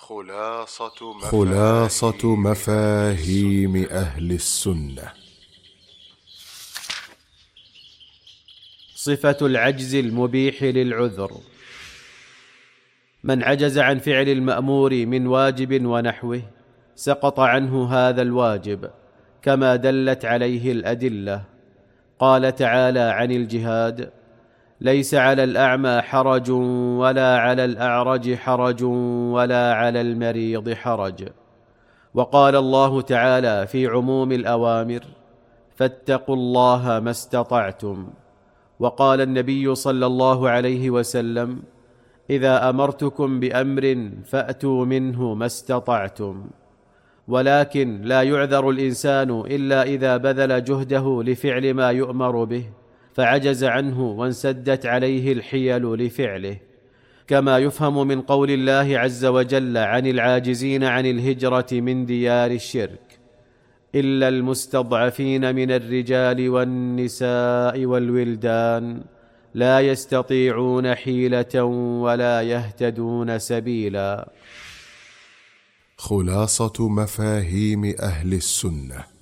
خلاصة مفاهيم أهل السنة. صفة العجز المبيح للعذر. من عجز عن فعل المأمور من واجب ونحوه سقط عنه هذا الواجب، كما دلت عليه الأدلة. قال تعالى عن الجهاد: ليس على الأعمى حرج ولا على الأعرج حرج ولا على المريض حرج. وقال الله تعالى في عموم الأوامر: فاتقوا الله ما استطعتم. وقال النبي صلى الله عليه وسلم: إذا أمرتكم بأمر فأتوا منه ما استطعتم. ولكن لا يعذر الإنسان إلا إذا بذل جهده لفعل ما يؤمر به فعجز عنه وانسدت عليه الحيل لفعله، كما يفهم من قول الله عز وجل عن العاجزين عن الهجرة من ديار الشرك: إلا المستضعفين من الرجال والنساء والولدان لا يستطيعون حيلة ولا يهتدون سبيلا. خلاصة مفاهيم أهل السنة.